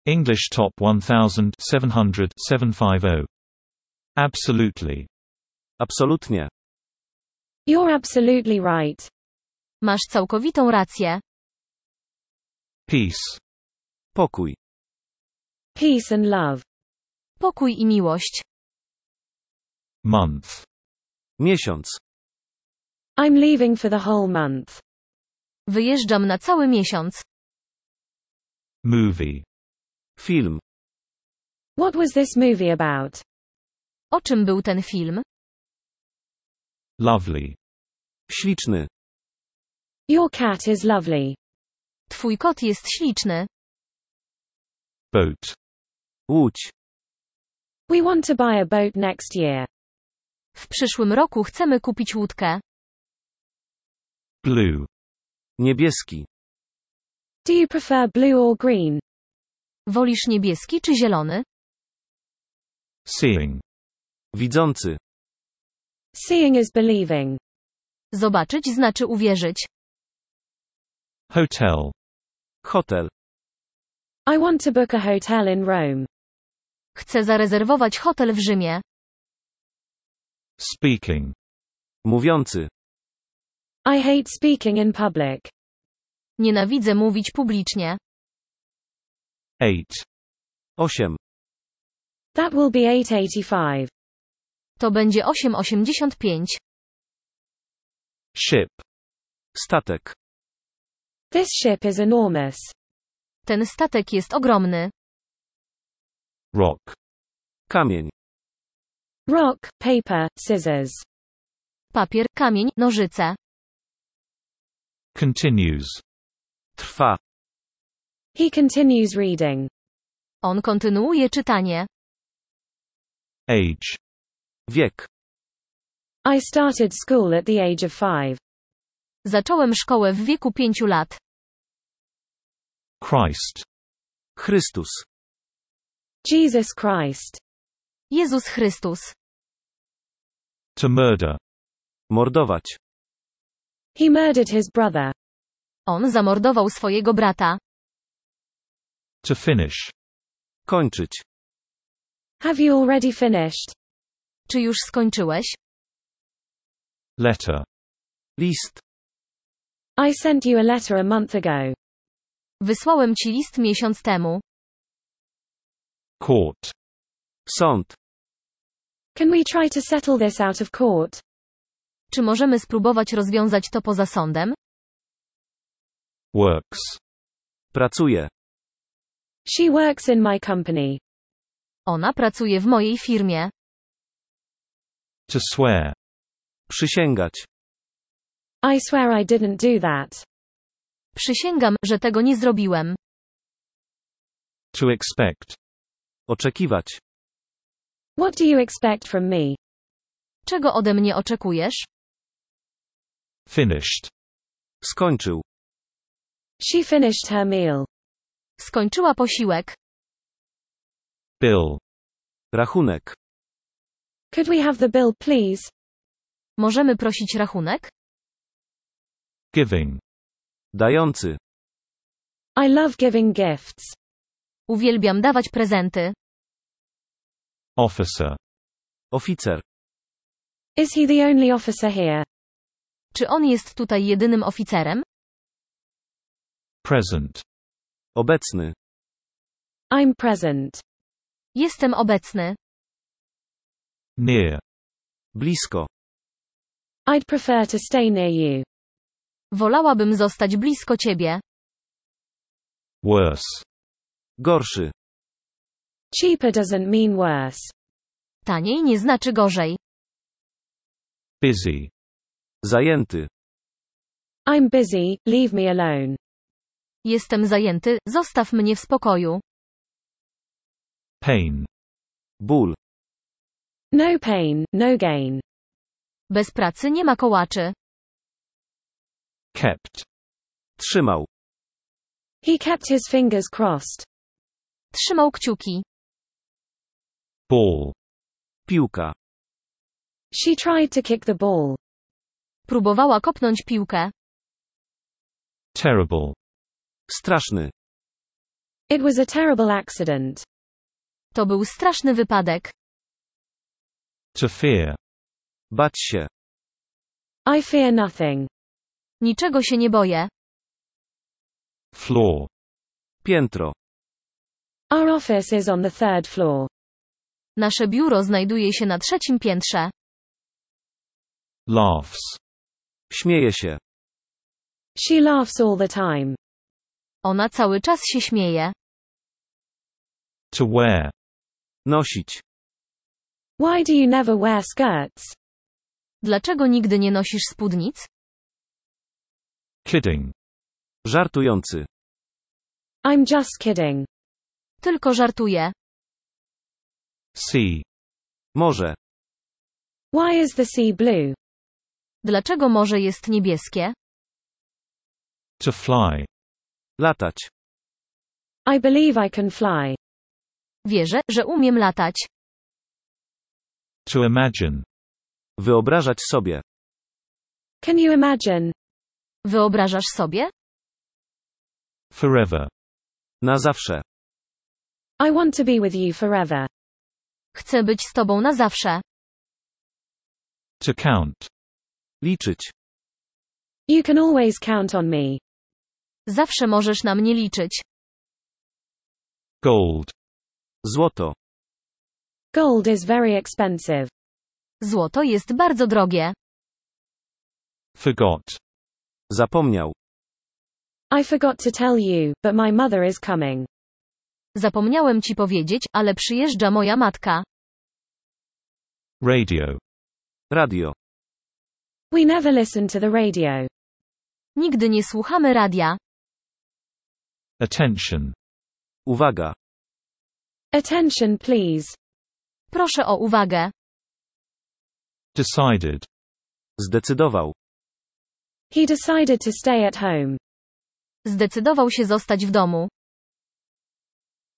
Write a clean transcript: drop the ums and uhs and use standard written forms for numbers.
English Top 1000 700 750. Absolutely. Absolutnie. You're absolutely right. Masz całkowitą rację. Peace. Pokój. Peace and love. Pokój i miłość. Month. Miesiąc. I'm leaving for the whole month. Wyjeżdżam na cały miesiąc. Movie. Film. What was this movie about? O czym był ten film? Lovely. Śliczny. Your cat is lovely. Twój kot jest śliczny. Boat. Łódź. We want to buy a boat next year. W przyszłym roku chcemy kupić łódkę. Blue. Niebieski. Do you prefer blue or green? Wolisz niebieski czy zielony? Seeing. Widzący. Seeing is believing. Zobaczyć znaczy uwierzyć. Hotel. Hotel. I want to book a hotel in Rome. Chcę zarezerwować hotel w Rzymie. Speaking. Mówiący. I hate speaking in public. Nienawidzę mówić publicznie. 8. 8. That will be 885. To będzie 8,85. Ship. Statek. This ship is enormous. Ten statek jest ogromny. Rock. Kamień. Rock, paper, scissors. Papier, kamień, nożyce. Continues. Trwa. He continues reading. On kontynuuje czytanie. Age. Wiek. I started school at the age of 5. Zacząłem szkołę w wieku 5 lat. Christ. Chrystus. Jesus Christ. Jezus Chrystus. To murder. Mordować. He murdered his brother. On zamordował swojego brata. To finish. Kończyć. Have you already finished? Czy już skończyłeś? Letter. List. I sent you a letter a month ago. Wysłałem ci list miesiąc temu. Court. Sąd. Can we try to settle this out of court? Czy możemy spróbować rozwiązać to poza sądem? Works. Pracuje. She works in my company. Ona pracuje w mojej firmie. To swear. Przysięgać. I swear I didn't do that. Przysięgam, że tego nie zrobiłem. To expect. Oczekiwać. What do you expect from me? Czego ode mnie oczekujesz? Finished. Skończył. She finished her meal. Skończyła posiłek. Bill. Rachunek. Could we have the bill, please? Możemy prosić rachunek? Giving. Dający. I love giving gifts. Uwielbiam dawać prezenty. Officer. Oficer. Is he the only officer here? Czy on jest tutaj jedynym oficerem? Present. Obecny. I'm present. Jestem obecny. Near. Blisko. I'd prefer to stay near you. Wolałabym zostać blisko ciebie. Worse. Gorszy. Cheaper doesn't mean worse. Taniej nie znaczy gorzej. Busy. Zajęty. I'm busy, leave me alone. Jestem zajęty, zostaw mnie w spokoju. Pain. Ból. No pain, no gain. Bez pracy nie ma kołaczy. Kept. Trzymał. He kept his fingers crossed. Trzymał kciuki. Ball. Piłka. She tried to kick the ball. Próbowała kopnąć piłkę. Terrible. Straszny. It was a terrible accident. To był straszny wypadek. To fear. Bać się. I fear nothing. Niczego się nie boję. Floor. Piętro. Our office is on the third floor. Nasze biuro znajduje się na 3. piętrze. Laughs. Śmieje się. She laughs all the time. Ona cały czas się śmieje. To wear. Nosić. Why do you never wear skirts? Dlaczego nigdy nie nosisz spódnic? Kidding. Żartujący. I'm just kidding. Tylko żartuję. Sea. Morze. Why is the sea blue? Dlaczego morze jest niebieskie? To fly. Latać. I believe I can fly. Wierzę, że umiem latać. To imagine. Wyobrażać sobie. Can you imagine? Wyobrażasz sobie? Forever. Na zawsze. I want to be with you forever. Chcę być z tobą na zawsze. To count. Liczyć. You can always count on me. Zawsze możesz na mnie liczyć. Gold. Złoto. Gold is very expensive. Złoto jest bardzo drogie. Forgot. Zapomniał. I forgot to tell you, but my mother is coming. Zapomniałem ci powiedzieć, ale przyjeżdża moja matka. Radio. Radio. We never listen to the radio. Nigdy nie słuchamy radia. Attention. Uwaga. Attention please. Proszę o uwagę. Decided. Zdecydował. He decided to stay at home. Zdecydował się zostać w domu.